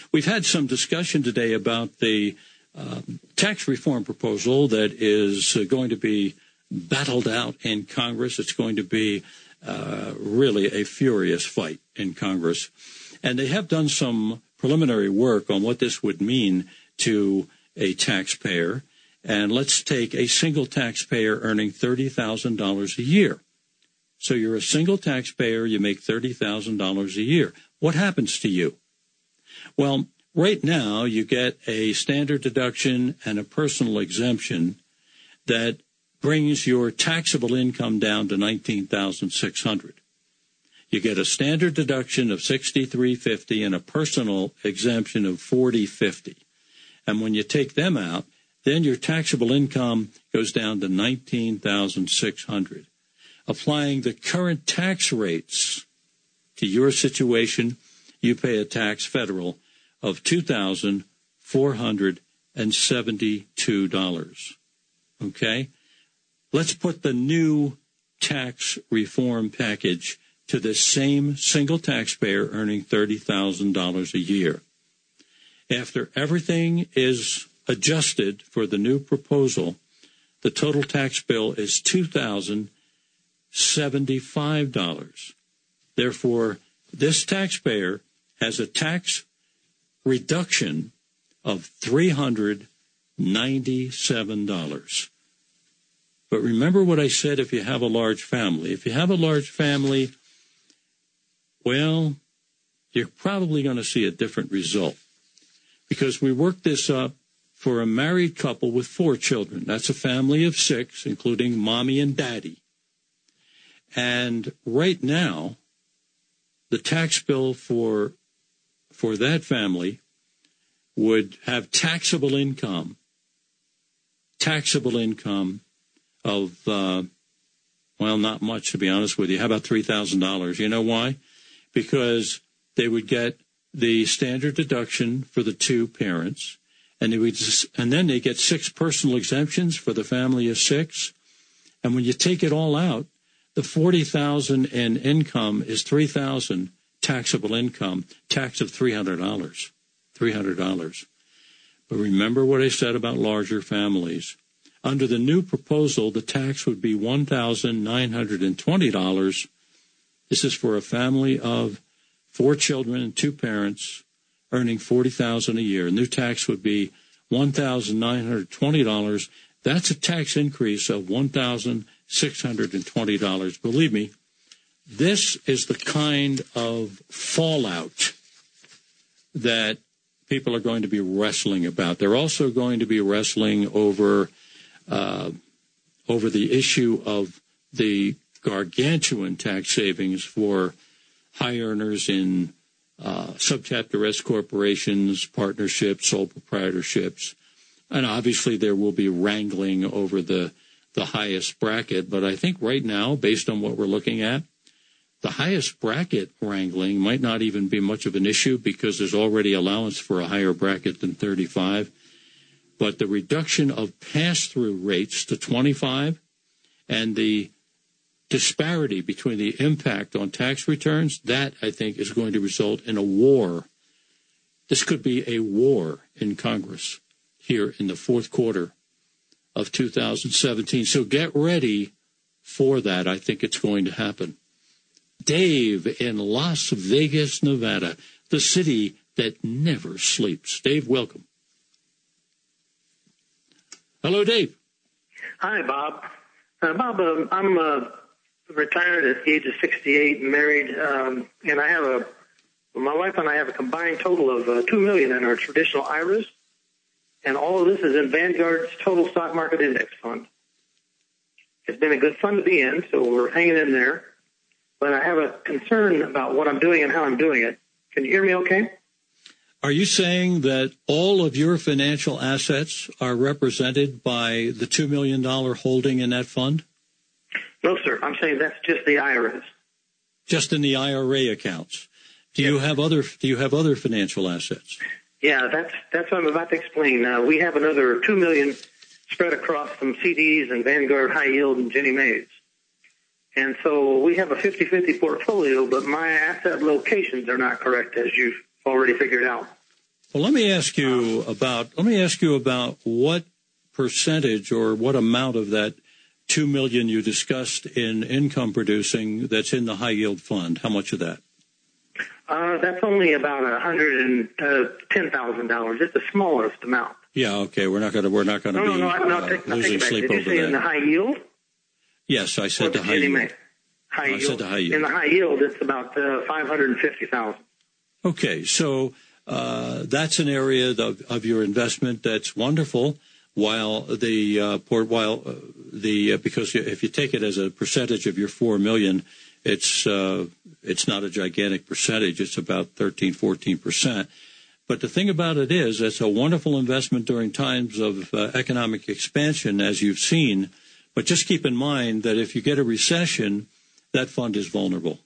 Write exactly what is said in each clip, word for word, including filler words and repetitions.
we've had some discussion today about the uh, tax reform proposal that is uh, going to be battled out in Congress. It's going to be uh, really a furious fight in Congress. And they have done some preliminary work on what this would mean to a taxpayer. And let's take a single taxpayer earning thirty thousand dollars a year. So you're a single taxpayer, you make thirty thousand dollars a year. What happens to you? Well, right now you get a standard deduction and a personal exemption that brings your taxable income down to nineteen thousand six hundred dollars. You get a standard deduction of sixty-three fifty and a personal exemption of forty fifty. And when you take them out, then your taxable income goes down to nineteen thousand six hundred dollars. Applying the current tax rates to your situation, you pay a tax federal of two thousand four hundred seventy-two dollars. Okay? Let's put the new tax reform package to the same single taxpayer earning thirty thousand dollars a year. After everything is adjusted for the new proposal, the total tax bill is two thousand seventy-five dollars. Therefore, this taxpayer has a tax reduction of three hundred ninety-seven dollars. But remember what I said if you have a large family. If you have a large family, well, you're probably going to see a different result. Because we worked this up for a married couple with four children. That's a family of six, including mommy and daddy. And right now, the tax bill for for that family would have taxable income, taxable income of, uh, well, not much, to be honest with you. How about three thousand dollars? You know why? Because they would get the standard deduction for the two parents, and they would just, and then they get six personal exemptions for the family of six. And when you take it all out, the forty thousand dollars in income is three thousand dollars taxable income, tax of three hundred dollars, three hundred dollars. But remember what I said about larger families. Under the new proposal, the tax would be one thousand nine hundred twenty dollars. This is for a family of four children and two parents earning forty thousand dollars a year. New tax would be one thousand nine hundred twenty dollars. That's a tax increase of one thousand six hundred twenty dollars. Believe me, this is the kind of fallout that people are going to be wrestling about. They're also going to be wrestling over uh, over the issue of the gargantuan tax savings for high earners in uh, subchapter S corporations, partnerships, sole proprietorships. And obviously there will be wrangling over the, the highest bracket. But I think right now, based on what we're looking at, the highest bracket wrangling might not even be much of an issue because there's already allowance for a higher bracket than thirty-five. But the reduction of pass-through rates to twenty-five and the disparity between the impact on tax returns, that, I think, is going to result in a war. This could be a war in Congress here in the fourth quarter of two thousand seventeen. So get ready for that. I think it's going to happen. Dave in Las Vegas, Nevada, the city that never sleeps. Dave, welcome. Hello, Dave. Hi, Bob. Uh, Bob, uh, I'm uh, retired at the age of sixty-eight and married, um, and I have a, my wife and I have a combined total of uh, two million dollars in our traditional I R As, and all of this is in Vanguard's Total Stock Market Index Fund. It's been a good fund to be in, so we're hanging in there. But I have a concern about what I'm doing and how I'm doing it. Can you hear me okay? Are you saying that all of your financial assets are represented by the two million dollars holding in that fund? No, sir. I'm saying that's just the I R As. Just in the I R A accounts. Do yes. you have other do you have other financial assets? Yeah, that's that's what I'm about to explain. Uh, we have another two million dollars spread across some C Ds and Vanguard High Yield and Ginnie Mae's. And so we have a fifty-fifty portfolio, but my asset locations are not correct, as you've already figured out. Well, let me ask you about, let me ask you about what percentage or what amount of that two million dollars you discussed in income producing that's in the high yield fund. How much of that? Uh, that's only about one hundred ten thousand dollars. It's the smallest amount. Yeah, okay. We're not going to, we're not going to no, be no, no, no, uh, take, losing sleep Did over you say that. in the high yield? Yes, I said the high yield. High I yield. said the high yield. In the high yield, it's about uh, five hundred fifty thousand dollars. Okay, so uh, that's an area of, of your investment that's wonderful. While the uh, port, while uh, the uh, because if you take it as a percentage of your four million, it's uh, it's not a gigantic percentage. It's about thirteen, fourteen percent. But the thing about it is, it's a wonderful investment during times of uh, economic expansion, as you've seen. But just keep in mind that if you get a recession, that fund is vulnerable.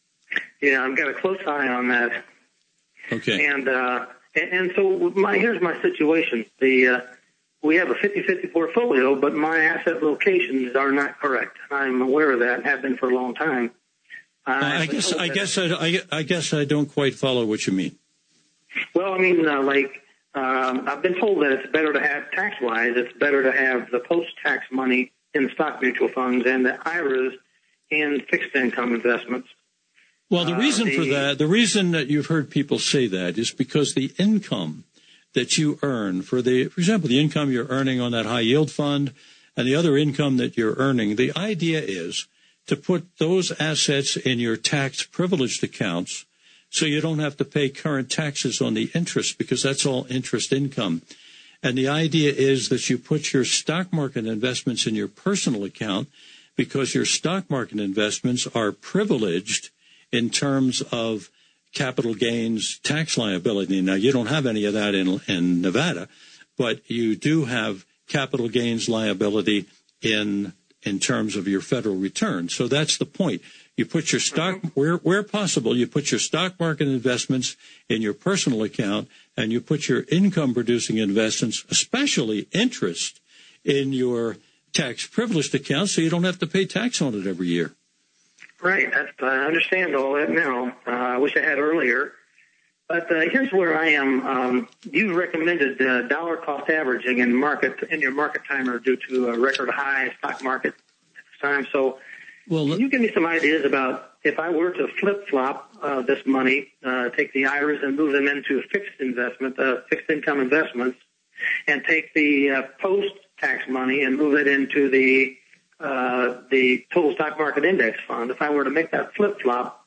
Yeah, I've got a close eye on that. Okay. And uh, and, and so my here's my situation. The uh, we have a fifty-fifty portfolio, but my asset locations are not correct. I'm aware of that and have been for a long time. Uh, I guess I guess I, I, I guess I don't quite follow what you mean. Well, I mean, uh, like um, I've been told that it's better to have tax-wise. It's better to have the post-tax money in stock mutual funds and the I R As in fixed income investments. Well, the reason uh, the, for that, the reason that you've heard people say that is because the income that you earn for the, for example, the income you're earning on that high yield fund and the other income that you're earning, the idea is to put those assets in your tax privileged accounts so you don't have to pay current taxes on the interest because that's all interest income. And the idea is that you put your stock market investments in your personal account because your stock market investments are privileged in terms of capital gains tax liability. Now, you don't have any of that in, in Nevada, but you do have capital gains liability in in terms of your federal return. So that's the point. You put your stock, where, where possible, you put your stock market investments in your personal account, and you put your income-producing investments, especially interest, in your tax-privileged account so you don't have to pay tax on it every year. Right. That's, I understand all that now. Uh, I wish I had earlier. But uh, here's where I am. Um, you recommended uh, dollar cost averaging in market in your market timer due to a record high stock market at this time. So well, can you give me some ideas about if I were to flip-flop uh, this money, uh, take the I R As and move them into fixed investment, uh, fixed income investments, and take the uh, post-tax money and move it into the uh, the total stock market index fund. If I were to make that flip-flop,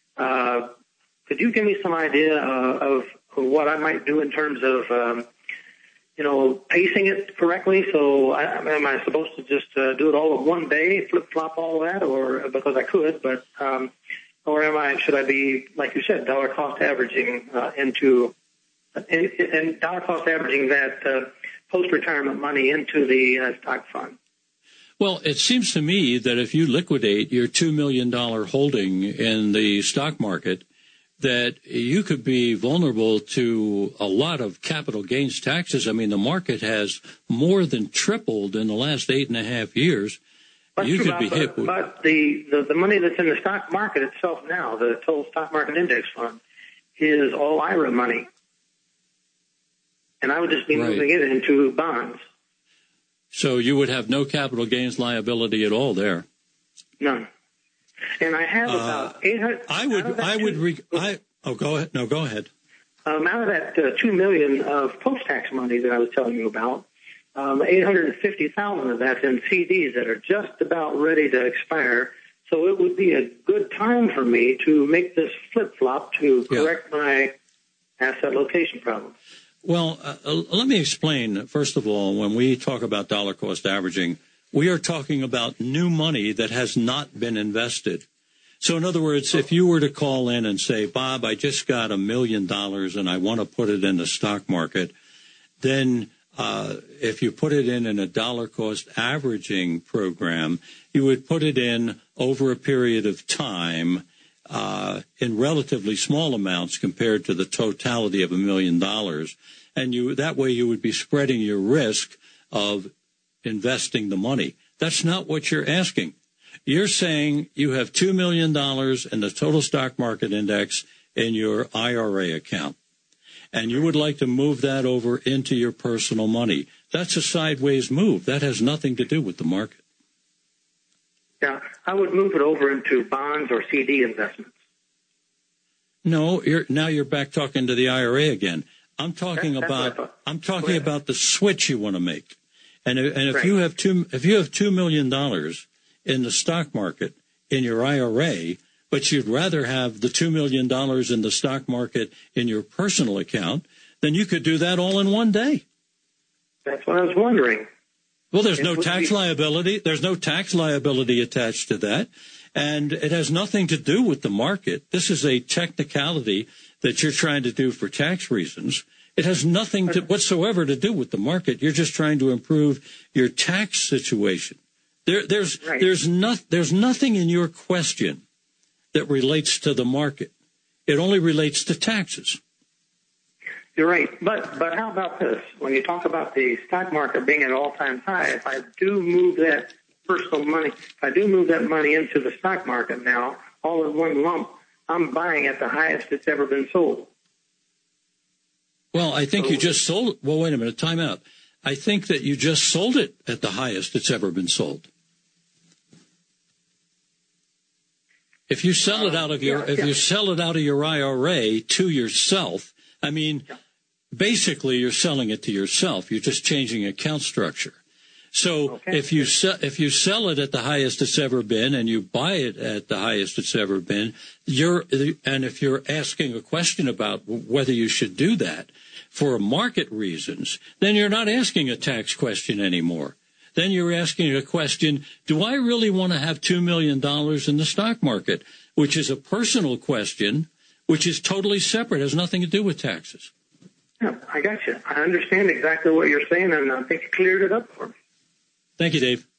uh, could you give me some idea uh, of what I might do in terms of, um, you know, pacing it correctly? So I, am I supposed to just uh, do it all in one day, flip-flop all that, or because I could, but um, or am I? Should I be, like you said, dollar cost averaging uh, into and, and dollar cost averaging that uh, post-retirement money into the uh, stock fund? Well, it seems to me that if you liquidate your two million dollars holding in the stock market, that you could be vulnerable to a lot of capital gains taxes. I mean, the market has more than tripled in the last eight and a half years. But you could be but, hit with... But the, the, the money that's in the stock market itself now, the total stock market index fund, is all I R A money. And I would just be right. moving it into bonds. So you would have no capital gains liability at all there? None. And I have about uh, eight hundred. I would, I would, re- I, oh, go ahead. No, go ahead. Um, out of that uh, two million of post-tax money that I was telling you about, um, eight hundred fifty thousand of that's in C Ds that are just about ready to expire. So it would be a good time for me to make this flip-flop to correct yeah. my asset location problem. Well, uh, let me explain. First of all, when we talk about dollar cost averaging, we are talking about new money that has not been invested. So in other words, if you were to call in and say, Bob, I just got a million dollars and I want to put it in the stock market, then uh, if you put it in in a dollar cost averaging program, you would put it in over a period of time uh, in relatively small amounts compared to the totality of a million dollars. And you that way you would be spreading your risk of investing the money. That's not what you're asking. You're saying you have two million dollars in the total stock market index in your I R A account. and you would like to move that over into your personal money. That's a sideways move. That has nothing to do with the market. Yeah, I would move it over into bonds or C D investments. No, you're, now you're back talking to the I R A again. I'm talking That, about I'm talking about the switch you want to make. And and if right. you have two if you have two million dollars in the stock market in your I R A, but you'd rather have the two million dollars in the stock market in your personal account, then you could do that all in one day. That's what I was wondering. Well, there's it no tax be- liability. There's no tax liability attached to that. And it has nothing to do with the market. This is a technicality that you're trying to do for tax reasons. It has nothing to, whatsoever to do with the market. You're just trying to improve your tax situation. There, there's, right. there's not, there's nothing in your question that relates to the market. It only relates to taxes. You're right. But but how about this? When you talk about the stock market being at an all-time high, if I do move that personal money, if I do move that money into the stock market now, all in one lump, I'm buying at the highest it's ever been sold. Well, I think so, you just sold it. Well, wait a minute. Time out. I think that you just sold it at the highest it's ever been sold. If you sell it out of your, yeah, if yeah. you sell it out of your I R A to yourself, I mean, yeah. basically you're selling it to yourself. You're just changing account structure. So okay. if you se- if you sell it at the highest it's ever been and you buy it at the highest it's ever been, you're and if you're asking a question about whether you should do that for market reasons, then you're not asking a tax question anymore. Then you're asking a question, do I really want to have two million dollars in the stock market, which is a personal question, which is totally separate, has nothing to do with taxes. Yeah, I got you. I understand exactly what you're saying, and I think you cleared it up for me. Thank you, Dave.